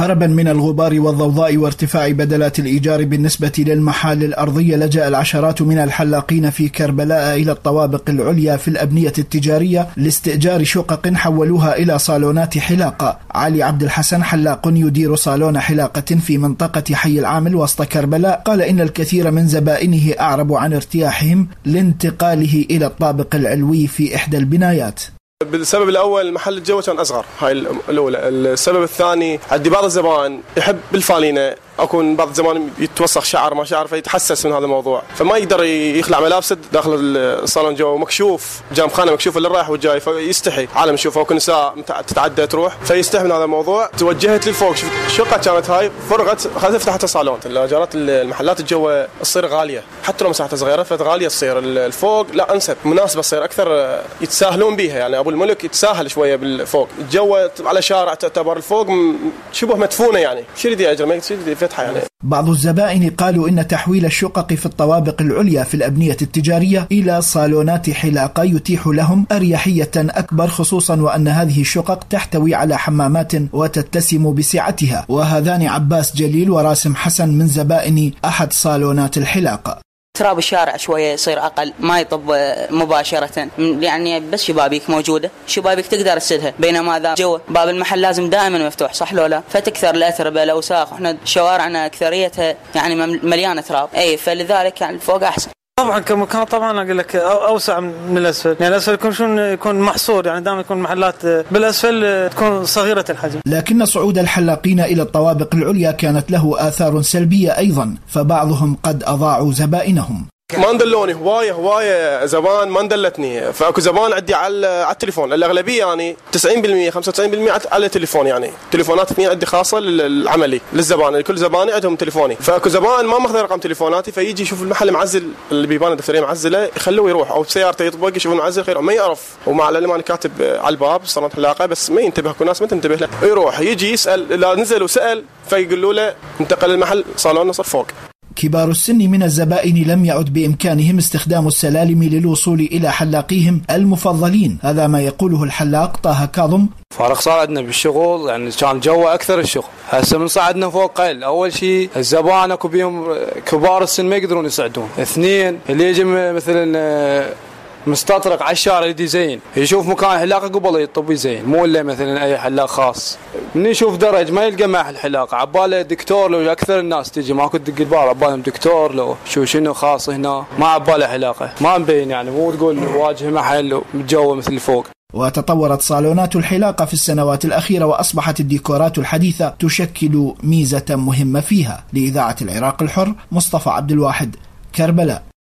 هربا من الغبار والضوضاء وارتفاع بدلات الإيجار بالنسبة للمحال الأرضية، لجأ العشرات من الحلاقين في كربلاء إلى الطوابق العليا في الأبنية التجارية لاستئجار شقق حولوها إلى صالونات حلاقة. علي عبد الحسن حلاق يدير صالون حلاقة في منطقة حي العامل وسط كربلاء قال إن الكثير من زبائنه أعربوا عن ارتياحهم لانتقاله إلى الطابق العلوي في إحدى البنايات. بالسبب الأول محل الجو كان أصغر، هاي الأولى. السبب الثاني عندي بعض الزبائن يحب بالفالينة، أكون بعض الزمان يتوسخ شعر ما شعر فيتحسس من هذا الموضوع، فما يقدر يخلع ملابسه داخل الصالون جو مكشوف، جام خانه مكشوفه للرايح والجاي، فيستحي عالم يشوفه، وكل نساء تتعدى تروح فيستحي من هذا الموضوع. توجهت للفوق، شقه كانت هاي فرغت، خلت فتحت الصالون. الاجارات المحلات الجو تصير غاليه، حتى لو مساحتها صغيره فغاليه تصير. الفوق لا انسب، مناسبه تصير اكثر، يتساهلون بيها. يعني ابو الملك يتساهل شويه بالفوق، الجو على شارع تعتبر الفوق شبه مدفونه، يعني شو يريد اجر ما يريد فتحه يعني. بعض الزبائن قالوا إن تحويل الشقق في الطوابق العليا في الأبنية التجارية إلى صالونات حلاقة يتيح لهم أريحية أكبر، خصوصا وأن هذه الشقق تحتوي على حمامات وتتسم بسعتها. وهذان عباس جليل وراسم حسن من زبائن أحد صالونات الحلاقة. تراب الشارع شوية يصير أقل، ما يطب مباشرة، يعني بس شبابيك موجودة، شبابيك تقدر تسدها، بينما ذا جو باب المحل لازم دائما مفتوح، صح لو لا؟ فتكثر الأتربة الأوساخ، احنا شوارعنا أكثريتها يعني مليانة تراب، فلذلك يعني الفوق أحسن. طبعا كمكان طبعا اقول لك اوسع من الاسفل، يعني الاسفل يكون محصور، يعني دائما يكون محلات بالاسفل تكون صغيره الحجم. لكن صعود الحلاقين الى الطوابق العليا كانت له آثار سلبيه ايضا، فبعضهم قد اضاعوا زبائنهم. ما ندلوني هوايه زبان ما ندلتني، فاكو زبان عندي على التليفون، الاغلبيه يعني 90% 95% على التليفون، يعني تليفونات اثنين عندي خاصه للعملي للزبائن، كل زبائن عندهم تليفوني، فاكو زبائن ما ماخذ رقم تليفوناتي، فيجي يشوف المحل معزل، البيبان الدفتريه معزله يخلوه يروح، او بسيارته يطبق يشوف المعزل خير ما يعرف، ومع العلم انا كاتب على الباب صالون حلاقه بس ما ينتبه، كل الناس ما تنتبه له، يروح يجي يسال، اذا نزل وسال فيقولوا له انتقل المحل صالون نصر فوق. كبار السن من الزبائن لم يعد بإمكانهم استخدام السلالم للوصول إلى حلاقيهم المفضلين. هذا ما يقوله الحلاق طه كاظم. فارق صار عندنا بالشغل، يعني كان جو أكثر الشغل، هسه من صعدنا فوق قل. أول شيء الزبائن أكو بيهم كبار السن ما يقدرون يصعدون، اثنين اللي يجي مثلا مستطرق على الشارع يدي زين، يشوف مكان حلاقه قبل يطب زين، مو الا مثلا اي حلاق خاص، من يشوف درج ما يلقى مع الحلاقه، عباله دكتور، لو اكثر الناس تجي ماكو تدق الباب عبالهم دكتور، لو شنو خاص هنا ما عباله حلاقه، ما مبين، يعني مو تقول واجه محل متجوه مثل الفوق. وتطورت صالونات الحلاقة في السنوات الأخيرة، وأصبحت الديكورات الحديثة تشكل ميزة مهمة فيها. لإذاعة العراق الحر، مصطفى عبد الواحد، كربلاء.